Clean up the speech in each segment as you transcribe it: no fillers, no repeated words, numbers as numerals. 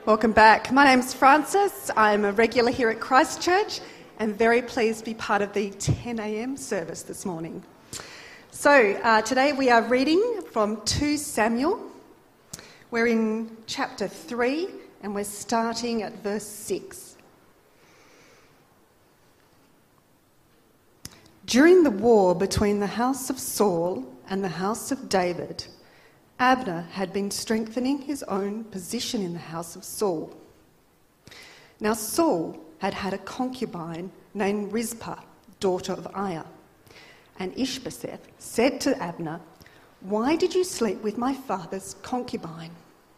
Welcome back. My name's Frances. I'm a regular here at Christchurch and very pleased to be part of the 10 a.m. service this morning. So today we are reading from 2 Samuel. We're in chapter 3 and we're starting at verse 6. During the war between the house of Saul and the house of David, Abner had been strengthening his own position in the house of Saul. Now Saul had had a concubine named Rizpah, daughter of Aiah. And Ishbosheth said to Abner, "Why did you sleep with my father's concubine?"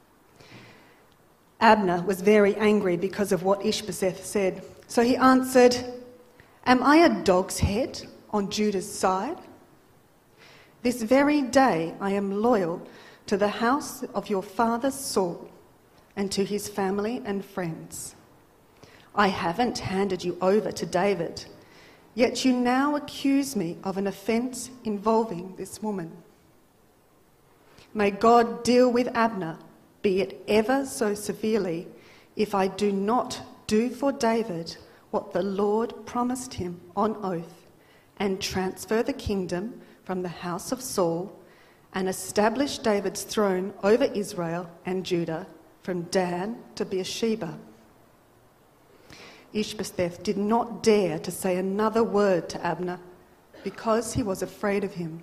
Abner was very angry because of what Ishbosheth said. So he answered, "Am I a dog's head on Judah's side? This very day I am loyal to the house of your father Saul and to his family and friends. I haven't handed you over to David, yet you now accuse me of an offence involving this woman. May God deal with Abner, be it ever so severely, if I do not do for David what the Lord promised him on oath, and transfer the kingdom from the house of Saul, and establish David's throne over Israel and Judah from Dan to Beersheba." Ishbosheth did not dare to say another word to Abner because he was afraid of him.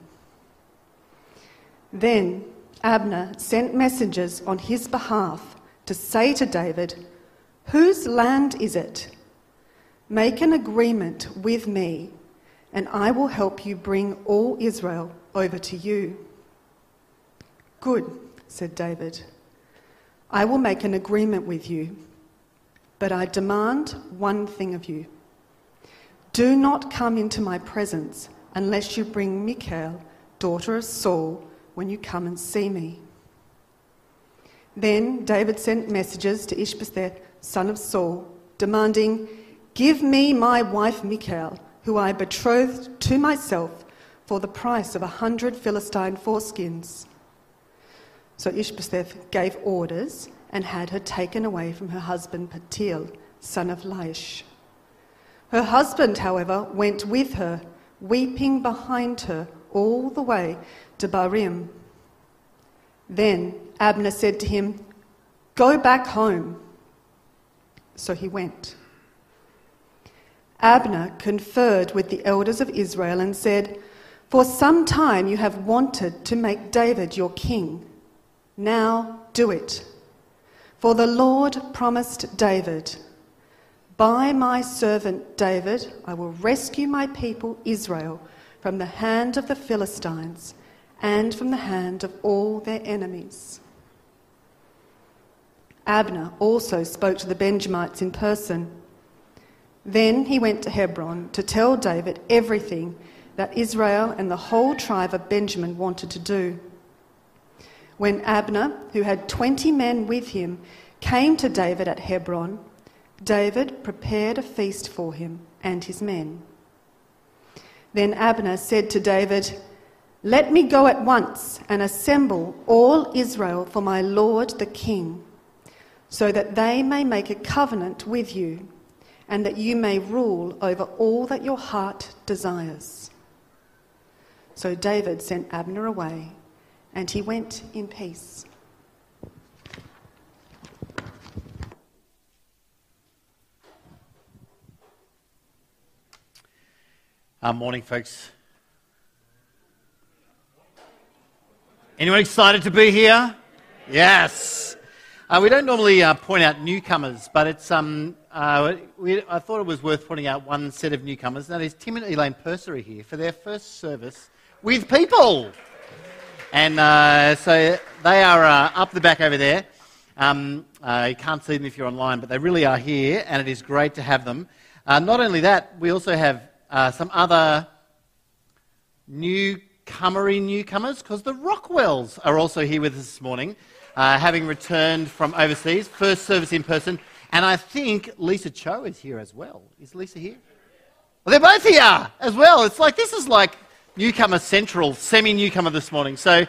Then Abner sent messengers on his behalf to say to David, "Whose land is it? Make an agreement with me, and I will help you bring all Israel over to you." "Good," said David. "I will make an agreement with you. But I demand one thing of you. Do not come into my presence unless you bring Michal, daughter of Saul, when you come and see me." Then David sent messengers to Ishbosheth, son of Saul, demanding, "Give me my wife Michal, who I betrothed to myself for the price of 100 Philistine foreskins." So Ishbosheth gave orders and had her taken away from her husband Paltiel, son of Laish. Her husband, however, went with her, weeping behind her all the way to Barim. Then Abner said to him, "Go back home." So he went. Abner conferred with the elders of Israel and said, "For some time you have wanted to make David your king. Now do it. For the Lord promised David, 'By my servant David I will rescue my people Israel from the hand of the Philistines and from the hand of all their enemies.'" Abner also spoke to the Benjamites in person. Then he went to Hebron to tell David everything that Israel and the whole tribe of Benjamin wanted to do. When Abner, who had 20 men with him, came to David at Hebron, David prepared a feast for him and his men. Then Abner said to David, "Let me go at once and assemble all Israel for my lord the king, so that they may make a covenant with you, and that you may rule over all that your heart desires." So David sent Abner away, and he went in peace. Morning, folks. Anyone excited to be here? Yes. We don't normally point out newcomers, but it's I thought it was worth pointing out one set of newcomers, and that is Tim and Elaine Pursery here for their first service with people. And so they are up the back over there. You can't see them if you're online, but they really are here, and it is great to have them. Not only that, we also have some other newcomers, because the Rockwells are also here with us this morning, having returned from overseas, first service in person, and I think Lisa Cho is here as well. Is Lisa here? Well, they're both here as well. It's like, this is like newcomer central, semi-newcomer this morning. So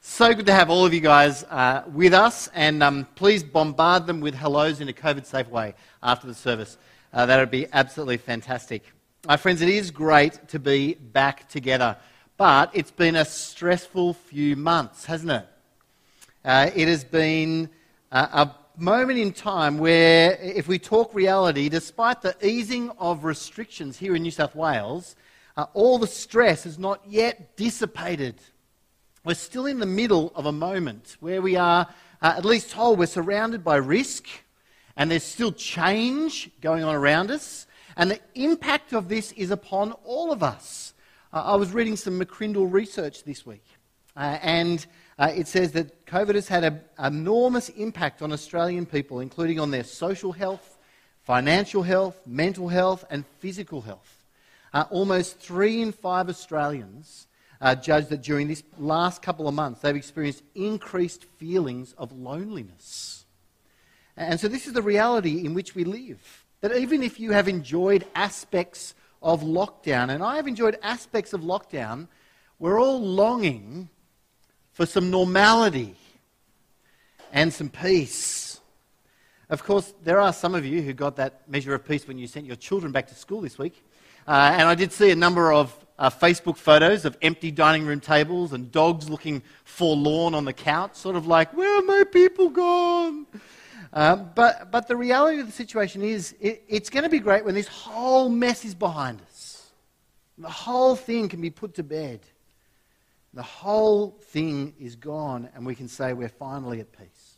So good to have all of you guys with us, and please bombard them with hellos in a COVID-safe way after the service. That would be absolutely fantastic. My friends, it is great to be back together, but it's been a stressful few months, hasn't it? It has been a moment in time where, if we talk reality, despite the easing of restrictions here in New South Wales, all the stress has not yet dissipated. We're still in the middle of a moment where we are at least told we're surrounded by risk, and there's still change going on around us, and the impact of this is upon all of us. I was reading some McCrindle research this week, and it says that COVID has had an enormous impact on Australian people, including on their social health, financial health, mental health, and physical health. Almost 3 in 5 Australians judge that during this last couple of months they've experienced increased feelings of loneliness. And so this is the reality in which we live. That even if you have enjoyed aspects of lockdown, and I have enjoyed aspects of lockdown, we're all longing for some normality and some peace. Of course, there are some of you who got that measure of peace when you sent your children back to school this week. And I did see a number of Facebook photos of empty dining room tables and dogs looking forlorn on the couch, sort of like, where are my people gone? But the reality of the situation is, it's going to be great when this whole mess is behind us. The whole thing can be put to bed. The whole thing is gone, and we can say we're finally at peace.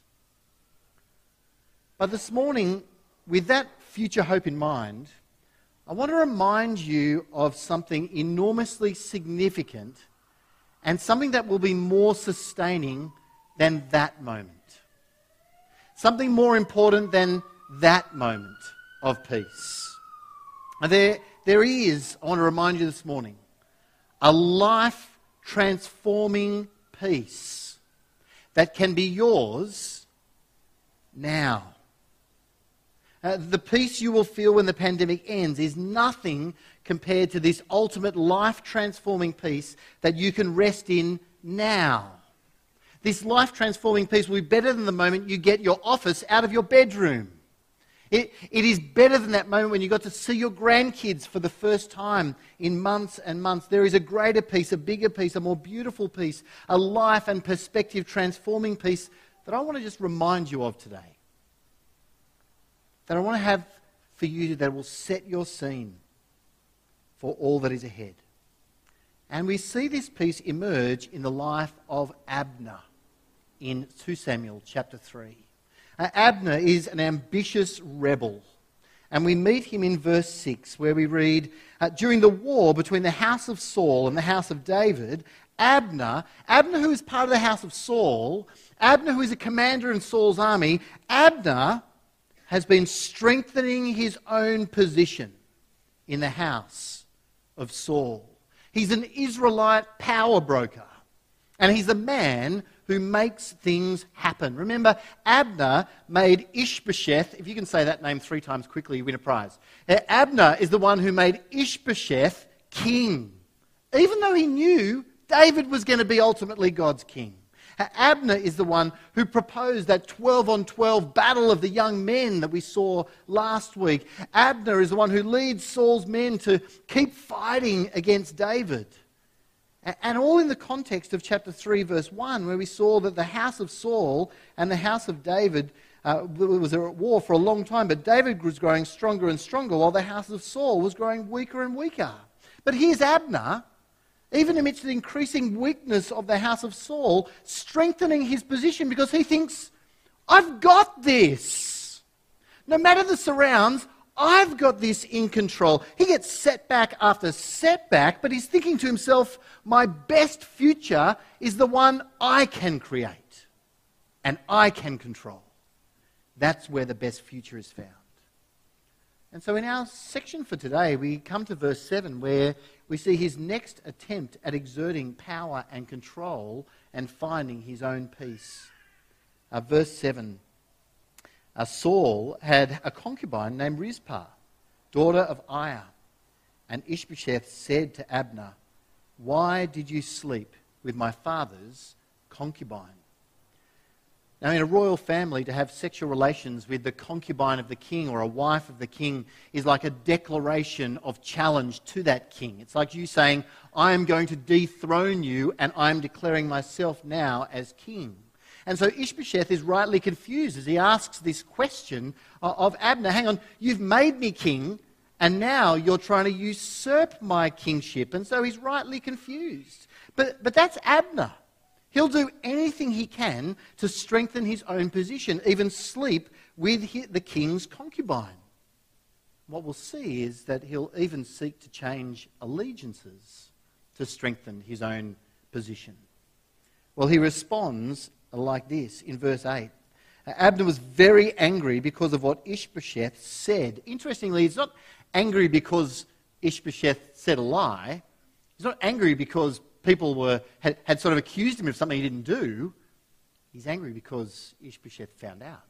But this morning, with that future hope in mind, I want to remind you of something enormously significant and something that will be more sustaining than that moment. Something more important than that moment of peace. There is, I want to remind you this morning, a life-transforming peace that can be yours now. The peace you will feel when the pandemic ends is nothing compared to this ultimate life-transforming peace that you can rest in now. This life-transforming peace will be better than the moment you get your office out of your bedroom. It is better than that moment when you got to see your grandkids for the first time in months and months. There is a greater peace, a bigger peace, a more beautiful peace, a life and perspective transforming peace that I want to just remind you of today. That I want to have for you that will set your scene for all that is ahead. And we see this peace emerge in the life of Abner in 2 Samuel chapter 3. Abner is an ambitious rebel. And we meet him in verse 6 where we read, during the war between the house of Saul and the house of David, Abner who is part of the house of Saul, Abner who is a commander in Saul's army, Abner has been strengthening his own position in the house of Saul. He's an Israelite power broker, and he's a man who makes things happen. Remember, Abner made Ishbosheth, if you can say that name 3 times quickly, you win a prize. Abner is the one who made Ishbosheth king, even though he knew David was going to be ultimately God's king. Abner is the one who proposed that 12-on-12 battle of the young men that we saw last week. Abner is the one who leads Saul's men to keep fighting against David. And all in the context of chapter 3, verse 1, where we saw that the house of Saul and the house of David was at war for a long time, but David was growing stronger and stronger while the house of Saul was growing weaker and weaker. But here's Abner, even amidst the increasing weakness of the house of Saul, strengthening his position because he thinks, I've got this. No matter the surrounds, I've got this in control. He gets setback after setback, but he's thinking to himself, my best future is the one I can create and I can control. That's where the best future is found. And so in our section for today, we come to verse 7 where we see his next attempt at exerting power and control and finding his own peace. Verse 7, Saul had a concubine named Rizpah, daughter of Aiah. And Ishbosheth said to Abner, why did you sleep with my father's concubine. Now, in a royal family, to have sexual relations with the concubine of the king or a wife of the king is like a declaration of challenge to that king. It's like you saying, I am going to dethrone you and I'm declaring myself now as king. And so Ishbosheth is rightly confused as he asks this question of Abner. Hang on, you've made me king and now you're trying to usurp my kingship. And so he's rightly confused. But that's Abner. He'll do anything he can to strengthen his own position, even sleep with the king's concubine. What we'll see is that he'll even seek to change allegiances to strengthen his own position. Well, he responds like this in verse 8. Abner was very angry because of what Ishbosheth said. Interestingly, he's not angry because Ishbosheth said a lie. He's not angry because people had sort of accused him of something he didn't do. He's angry because Ishbosheth found out.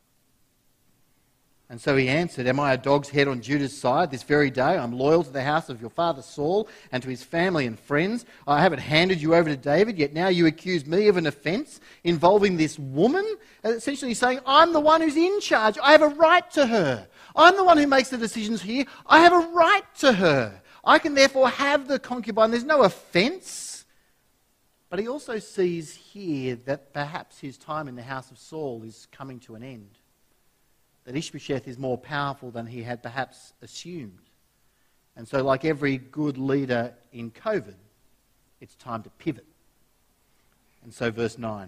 And so he answered, am I a dog's head on Judah's side? This very day I'm loyal to the house of your father Saul and to his family and friends. I haven't handed you over to David, yet now you accuse me of an offence involving this woman. Essentially saying, I'm the one who's in charge. I have a right to her. I'm the one who makes the decisions here. I have a right to her. I can therefore have the concubine. There's no offence. But he also sees here that perhaps his time in the house of Saul is coming to an end. That Ishbosheth is more powerful than he had perhaps assumed. And so like every good leader in COVID, it's time to pivot. And so verse 9,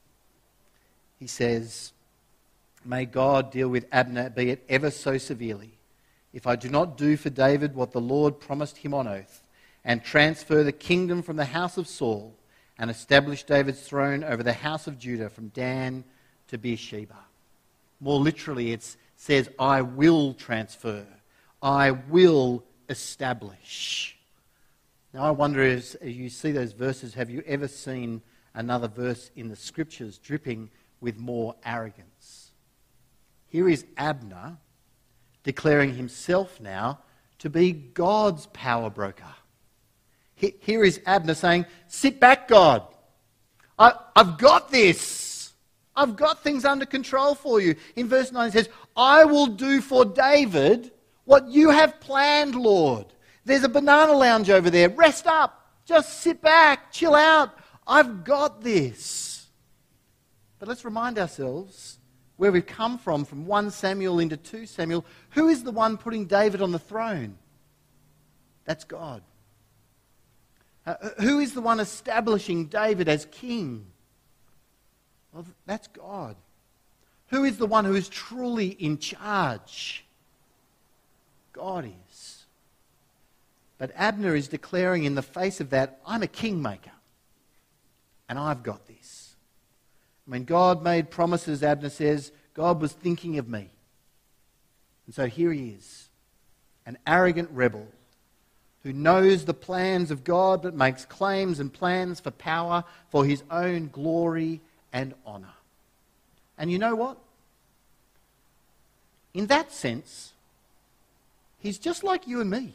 he says, may God deal with Abner, be it ever so severely, if I do not do for David what the Lord promised him on oath, and transfer the kingdom from the house of Saul, and establish David's throne over the house of Judah from Dan to Beersheba. More literally, it says, I will transfer. I will establish. Now I wonder, as you see those verses, have you ever seen another verse in the Scriptures dripping with more arrogance? Here is Abner declaring himself now to be God's power broker. Here is Abner saying, sit back, God. I've got this. I've got things under control for you. In verse 9 it says, I will do for David what you have planned, Lord. There's a banana lounge over there. Rest up. Just sit back. Chill out. I've got this. But let's remind ourselves where we've come from 1 Samuel into 2 Samuel. Who is the one putting David on the throne? That's God. Who is the one establishing David as king? Well, that's God. Who is the one who is truly in charge? God is. But Abner is declaring in the face of that, I'm a kingmaker. And I've got this. When God made promises, Abner says, God was thinking of me. And so here he is, an arrogant rebel who knows the plans of God but makes claims and plans for power for his own glory and honour. And you know what? In that sense, he's just like you and me.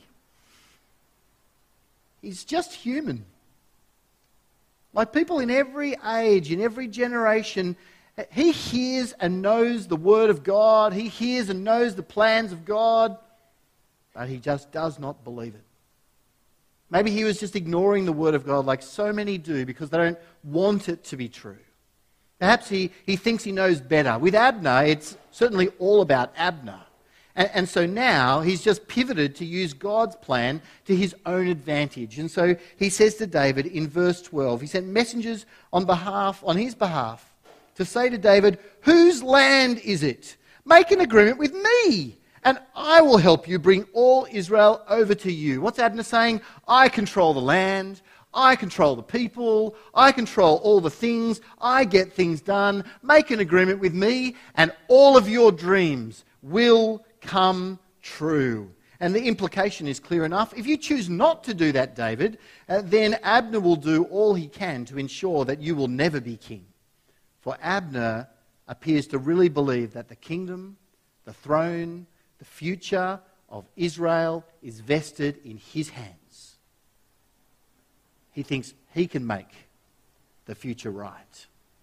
He's just human. Like people in every age, in every generation, he hears and knows the word of God. He hears and knows the plans of God, but he just does not believe it. Maybe he was just ignoring the word of God like so many do because they don't want it to be true. Perhaps he thinks he knows better. With Abner, it's certainly all about Abner. And so now he's just pivoted to use God's plan to his own advantage. And so he says to David in verse 12, he sent messengers on his behalf to say to David, whose land is it? Make an agreement with me, and I will help you bring all Israel over to you. What's Abner saying? I control the land. I control the people. I control all the things. I get things done. Make an agreement with me, and all of your dreams will come true. And the implication is clear enough. If you choose not to do that, David, then Abner will do all he can to ensure that you will never be king. For Abner appears to really believe that the kingdom, the throne, the future of Israel is vested in his hands. He thinks he can make the future right.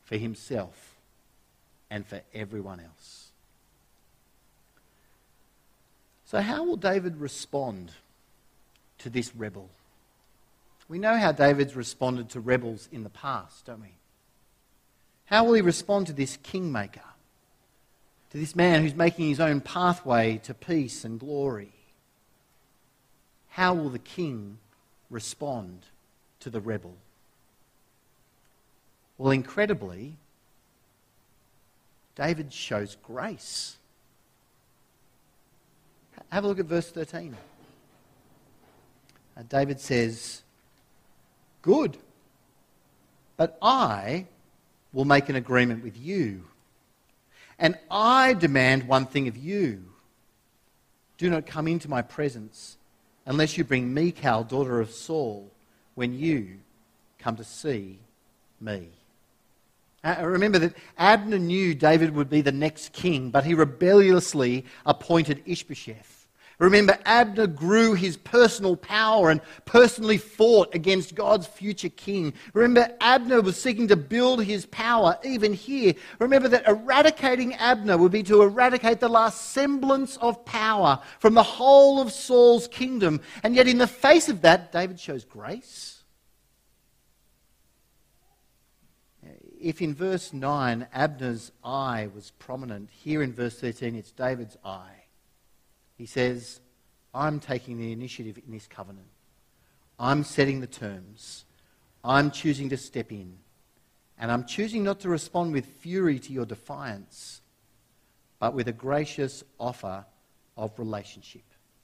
for himself and for everyone else. So how will David respond to this rebel? We know how David's responded to rebels in the past, don't we? How will he respond to this kingmaker? To this man who's making his own pathway to peace and glory? How will the king respond to the rebel? Well, incredibly, David shows grace. Have a look at verse 13. David says, "Good, but I will make an agreement with you, and I demand one thing of you. Do not come into my presence unless you bring Michal, daughter of Saul, when you come to see me." Remember that Abner knew David would be the next king, but he rebelliously appointed Ishbosheth. Remember, Abner grew his personal power and personally fought against God's future king. Remember, Abner was seeking to build his power even here. Remember that eradicating Abner would be to eradicate the last semblance of power from the whole of Saul's kingdom. And yet in the face of that, David shows grace. If in verse 9 Abner's eye was prominent, here in verse 13 it's David's eye. He says, I'm taking the initiative in this covenant. I'm setting the terms. I'm choosing to step in. And I'm choosing not to respond with fury to your defiance, but with a gracious offer of relationship.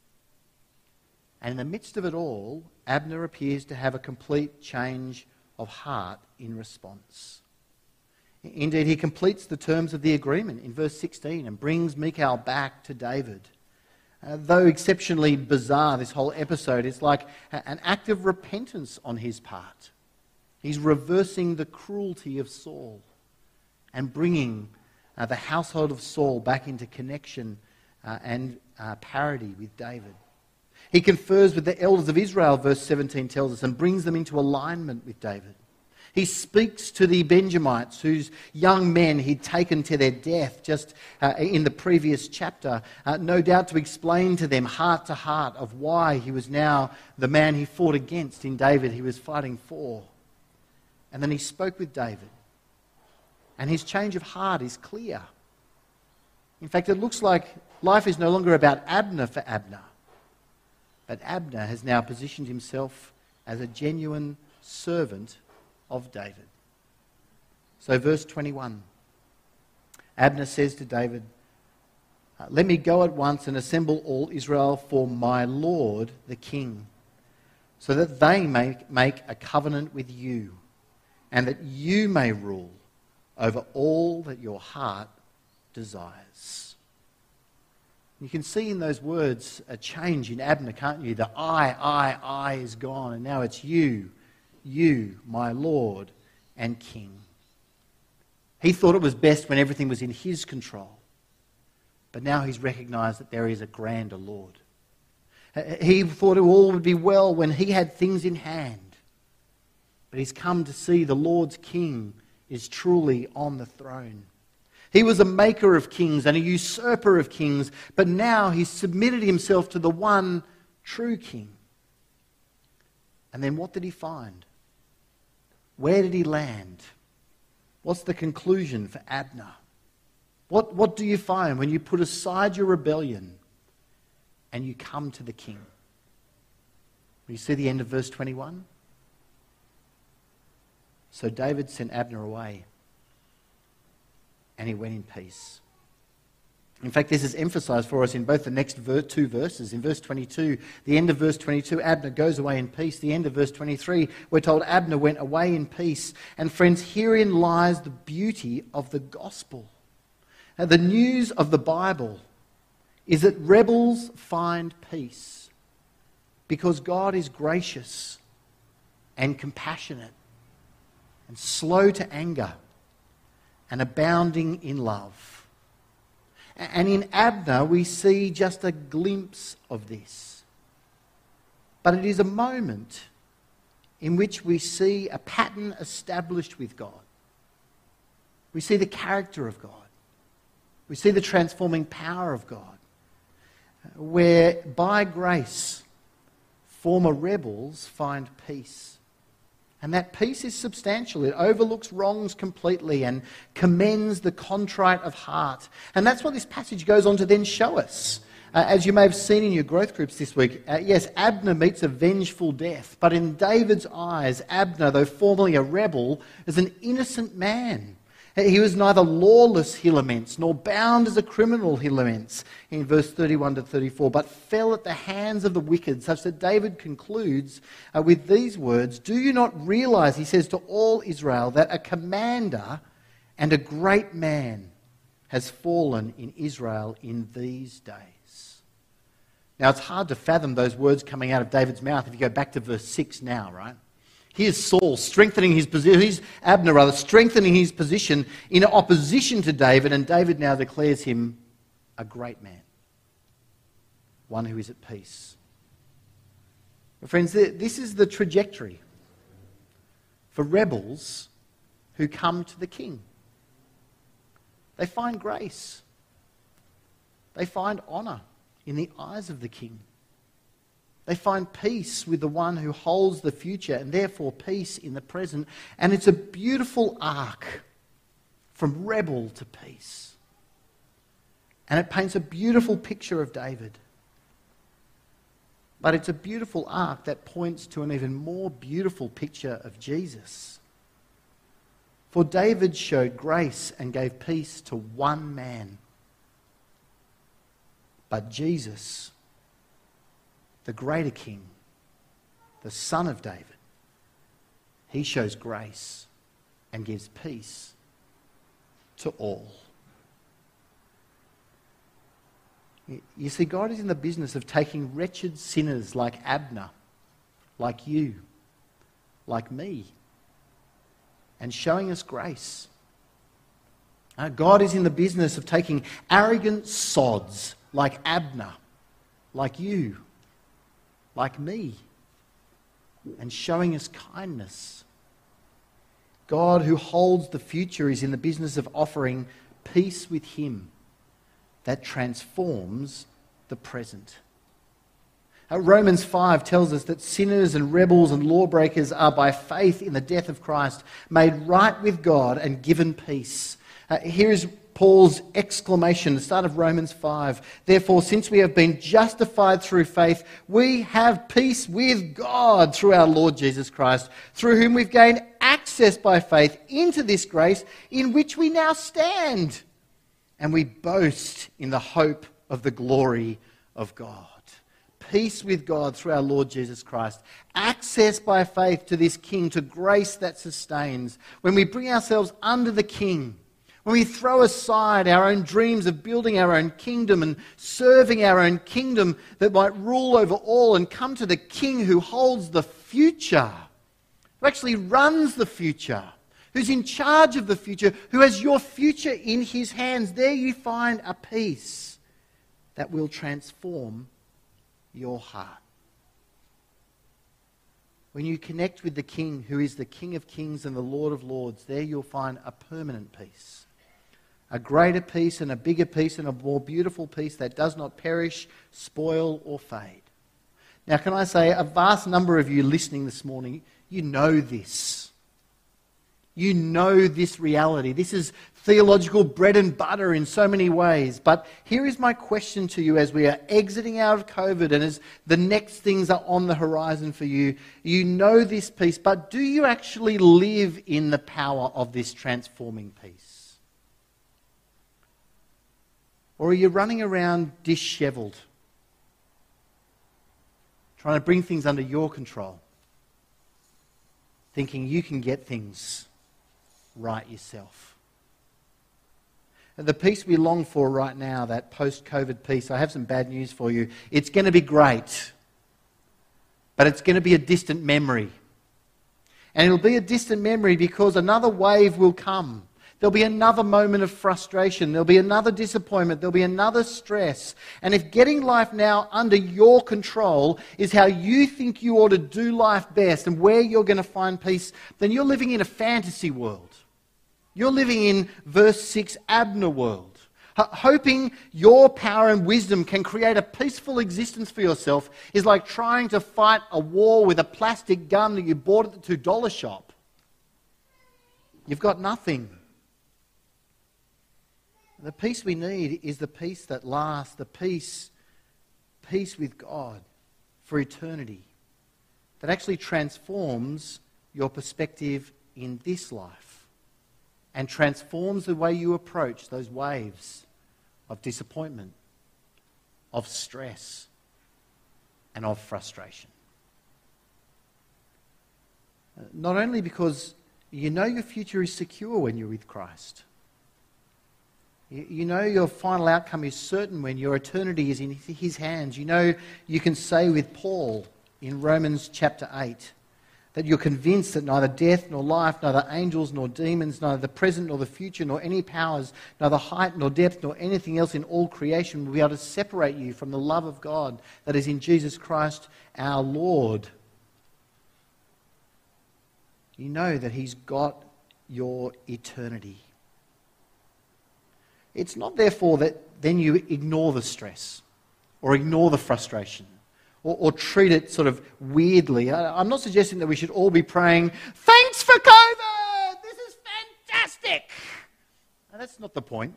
And in the midst of it all, Abner appears to have a complete change of heart in response. Indeed, he completes the terms of the agreement in verse 16 and brings Michal back to David. Though exceptionally bizarre, this whole episode is like an act of repentance on his part. He's reversing the cruelty of Saul and bringing the household of Saul back into connection and parity with David. He confers with the elders of Israel, verse 17 tells us, and brings them into alignment with David. He speaks to the Benjamites, whose young men he'd taken to their death just in the previous chapter, no doubt to explain to them heart to heart of why he was now the man he fought against in David he was fighting for. And then he spoke with David. And his change of heart is clear. In fact, it looks like life is no longer about Abner for Abner. But Abner has now positioned himself as a genuine servant of David. So verse 21, Abner says to David, "Let me go at once and assemble all Israel for my Lord the king, so that they may make a covenant with you, and that you may rule over all that your heart desires." You can see in those words a change in Abner, can't you? The I is gone, and now it's you, my Lord and King. He thought it was best when everything was in his control. But now he's recognised that there is a grander Lord. He thought it all would be well when he had things in hand. But he's come to see the Lord's King is truly on the throne. He was a maker of kings and a usurper of kings, but now he's submitted himself to the one true King. And then what did he find? Where did he land? What's the conclusion for Abner? What do you find when you put aside your rebellion and you come to the king? You see the end of verse 21? So David sent Abner away, and he went in peace. In fact, this is emphasized for us in both the next two verses. In verse 22, the end of verse 22, Abner goes away in peace. The end of verse 23, we're told Abner went away in peace. And friends, herein lies the beauty of the gospel. Now, the news of the Bible is that rebels find peace because God is gracious and compassionate and slow to anger and abounding in love. And in Abner, we see just a glimpse of this. But it is a moment in which we see a pattern established with God. We see the character of God. We see the transforming power of God, where by grace, former rebels find peace. And that peace is substantial. It overlooks wrongs completely and commends the contrite of heart. And that's what this passage goes on to then show us. As you may have seen in your growth groups this week, yes, Abner meets a vengeful death. But in David's eyes, Abner, though formerly a rebel, is an innocent man. He was neither lawless, he laments, nor bound as a criminal, he laments, in verse 31 to 34, but fell at the hands of the wicked, such that David concludes with these words, "Do you not realize," he says to all Israel, "that a commander and a great man has fallen in Israel in these days?" Now, it's hard to fathom those words coming out of David's mouth if you go back to verse 6 now, right? Here's Saul strengthening his position, here's Abner rather, strengthening his position in opposition to David, and David now declares him a great man, one who is at peace. But friends, this is the trajectory for rebels who come to the king. They find grace. They find honour in the eyes of the king. They find peace with the one who holds the future and therefore peace in the present. And it's a beautiful arc from rebel to peace. And it paints a beautiful picture of David. But it's a beautiful arc that points to an even more beautiful picture of Jesus. For David showed grace and gave peace to one man. But Jesus, the greater king, the son of David, he shows grace and gives peace to all. You see, God is in the business of taking wretched sinners like Abner, like you, like me, and showing us grace. God is in the business of taking arrogant sods like Abner, like you, like me, and showing us kindness. God, who holds the future, is in the business of offering peace with him that transforms the present. Romans 5 tells us that sinners and rebels and lawbreakers are by faith in the death of Christ made right with God and given peace. Here is Paul's exclamation, the start of Romans 5. Therefore, since we have been justified through faith, we have peace with God through our Lord Jesus Christ, through whom we've gained access by faith into this grace in which we now stand. And we boast in the hope of the glory of God. Peace with God through our Lord Jesus Christ. Access by faith to this King, to grace that sustains. When we bring ourselves under the King, when we throw aside our own dreams of building our own kingdom and serving our own kingdom that might rule over all and come to the King who holds the future, who actually runs the future, who's in charge of the future, who has your future in his hands, there you find a peace that will transform your heart. When you connect with the King, who is the King of Kings and the Lord of Lords, there you'll find a permanent peace. A greater peace and a bigger peace and a more beautiful peace that does not perish, spoil or fade. Now, can I say, a vast number of you listening this morning, you know this. You know this reality. This is theological bread and butter in so many ways. But here is my question to you as we are exiting out of COVID and as the next things are on the horizon for you. You know this peace, but do you actually live in the power of this transforming peace? Or are you running around disheveled, trying to bring things under your control, thinking you can get things right yourself? And the peace we long for right now, that post-COVID peace, I have some bad news for you. It's going to be great, but it's going to be a distant memory. And it'll be a distant memory because another wave will come. There'll be another moment of frustration. There'll be another disappointment. There'll be another stress. And if getting life now under your control is how you think you ought to do life best and where you're going to find peace, then you're living in a fantasy world. You're living in verse 6 Abner world, hoping your power and wisdom can create a peaceful existence for yourself is like trying to fight a war with a plastic gun that you bought at the $2 shop. You've got nothing. The peace we need is the peace that lasts, the peace with God for eternity, that actually transforms your perspective in this life and transforms the way you approach those waves of disappointment, of stress, and of frustration. Not only because you know your future is secure when you're with Christ. You know your final outcome is certain when your eternity is in His hands. You know you can say with Paul in Romans chapter 8 that you're convinced that neither death nor life, neither angels nor demons, neither the present nor the future, nor any powers, neither height nor depth, nor anything else in all creation will be able to separate you from the love of God that is in Jesus Christ our Lord. You know that He's got your eternity. It's not therefore that then you ignore the stress or ignore the frustration or treat it sort of weirdly. I'm not suggesting that we should all be praying, "Thanks for COVID! This is fantastic!" No, that's not the point.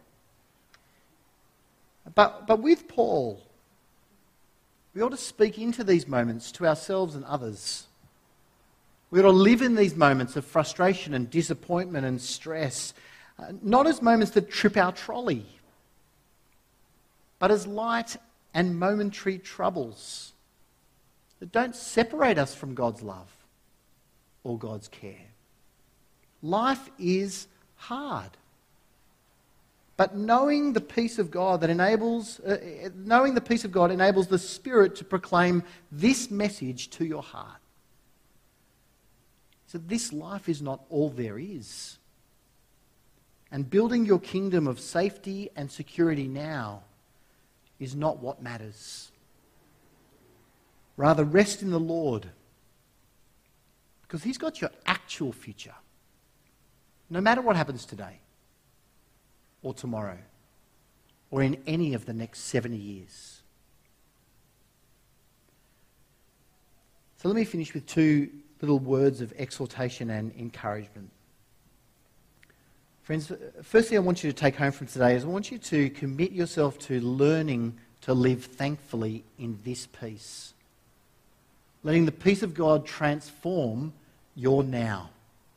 But with Paul, we ought to speak into these moments to ourselves and others. We ought to live in these moments of frustration and disappointment and stress, not as moments that trip our trolley, but as light and momentary troubles that don't separate us from God's love or God's care. Life is hard, but knowing the peace of God enables the Spirit to proclaim this message to your heart. So this life is not all there is. And building your kingdom of safety and security now is not what matters. Rather, rest in the Lord, because He's got your actual future, no matter what happens today or tomorrow or in any of the next 70 years. So let me finish with two little words of exhortation and encouragement. Friends, firstly I want you to take home from today is I want you to commit yourself to learning to live thankfully in this peace. Letting the peace of God transform your now.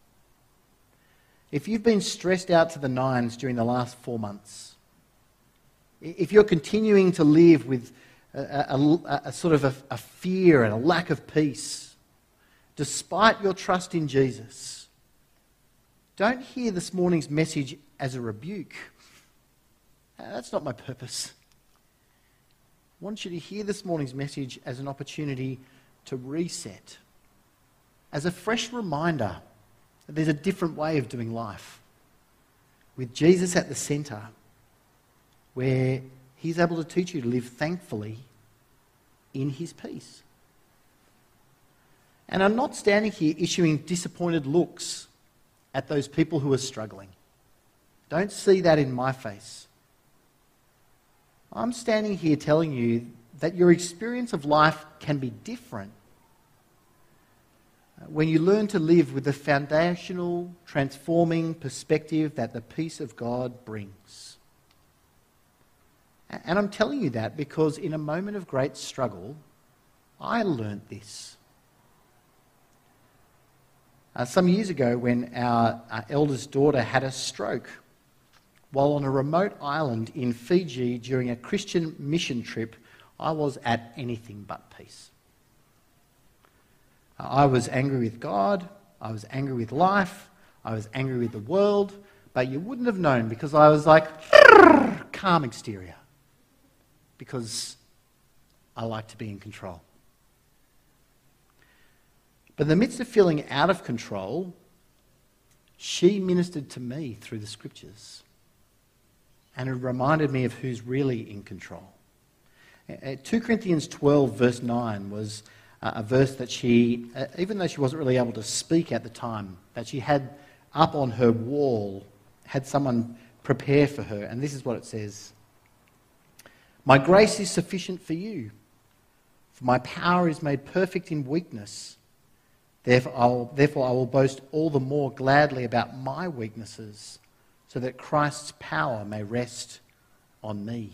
If you've been stressed out to the nines during the last 4 months, if you're continuing to live with a sort of a fear and a lack of peace, despite your trust in Jesus, don't hear this morning's message as a rebuke. That's not my purpose. I want you to hear this morning's message as an opportunity to reset, as a fresh reminder that there's a different way of doing life, with Jesus at the centre, where He's able to teach you to live thankfully in His peace. And I'm not standing here issuing disappointed looks at those people who are struggling. Don't see that in my face. I'm standing here telling you that your experience of life can be different when you learn to live with the foundational, transforming perspective that the peace of God brings. And I'm telling you that because in a moment of great struggle, I learnt this. Some years ago, when our eldest daughter had a stroke while on a remote island in Fiji during a Christian mission trip, I was at anything but peace. I was angry with God, I was angry with life, I was angry with the world, but you wouldn't have known because I was like, calm exterior, because I like to be in control. But in the midst of feeling out of control, she ministered to me through the Scriptures, and it reminded me of who's really in control. 2 Corinthians 12 verse 9 was a verse that she, even though she wasn't really able to speak at the time, that she had up on her wall had someone prepare for her, and this is what it says. My grace is sufficient for you, for my power is made perfect in weakness. Therefore I will boast all the more gladly about my weaknesses, so that Christ's power may rest on me.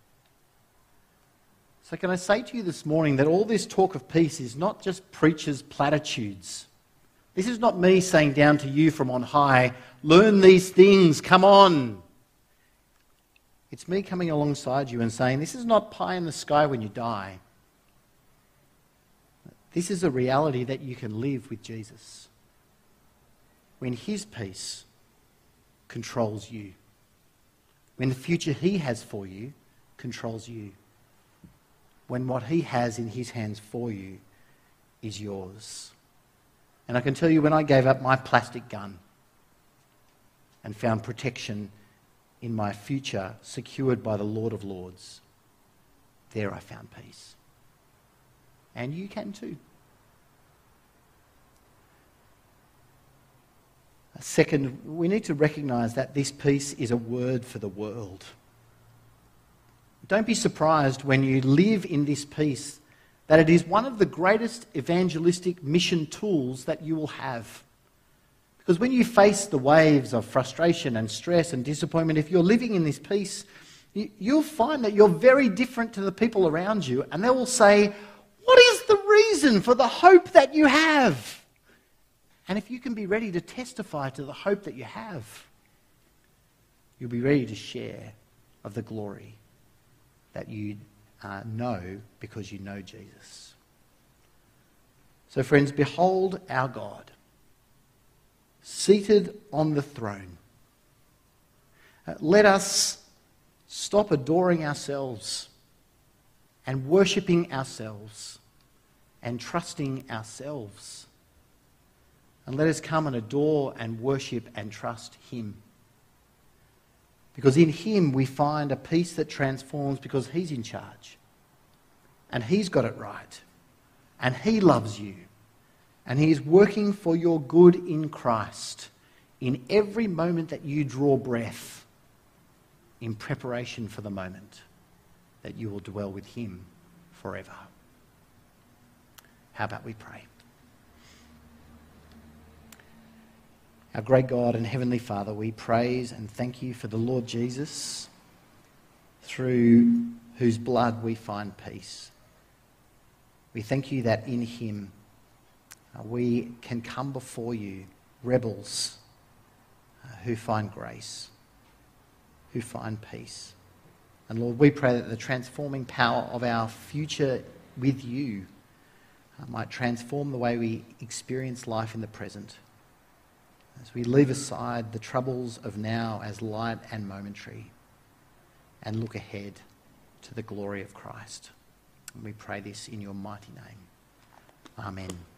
So can I say to you this morning that all this talk of peace is not just preachers' platitudes. This is not me saying down to you from on high, learn these things, come on. It's me coming alongside you and saying, this is not pie in the sky when you die. This is a reality that you can live with Jesus, when his peace controls you, when the future he has for you controls you, when what he has in his hands for you is yours. And I can tell you, when I gave up my plastic gun and found protection in my future secured by the Lord of Lords, there I found peace. And you can too. Second, we need to recognise that this peace is a word for the world. Don't be surprised when you live in this peace that it is one of the greatest evangelistic mission tools that you will have. Because when you face the waves of frustration and stress and disappointment, if you're living in this peace, you'll find that you're very different to the people around you, and they will say, what is the reason for the hope that you have? And if you can be ready to testify to the hope that you have, you'll be ready to share of the glory that you know because you know Jesus. So friends, behold our God, seated on the throne. Let us stop adoring ourselves and worshipping ourselves and trusting ourselves. And let us come and adore and worship and trust him. Because in him we find a peace that transforms, because he's in charge. And he's got it right. And he loves you. And he is working for your good in Christ in every moment that you draw breath, in preparation for the moment that you will dwell with him forever. How about we pray? Our great God and Heavenly Father, we praise and thank you for the Lord Jesus, through whose blood we find peace. We thank you that in him we can come before you, rebels who find grace, who find peace. And Lord, we pray that the transforming power of our future with you might transform the way we experience life in the present, as we leave aside the troubles of now as light and momentary and look ahead to the glory of Christ. And we pray this in your mighty name. Amen.